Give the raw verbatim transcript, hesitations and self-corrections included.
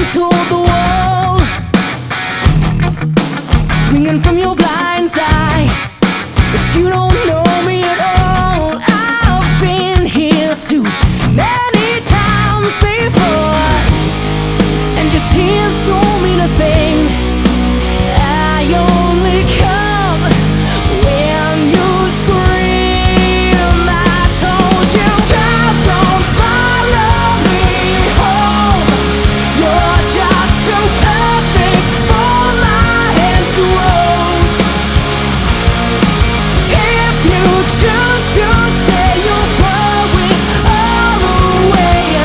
toward the wall, swinging from your blind side, but you don't know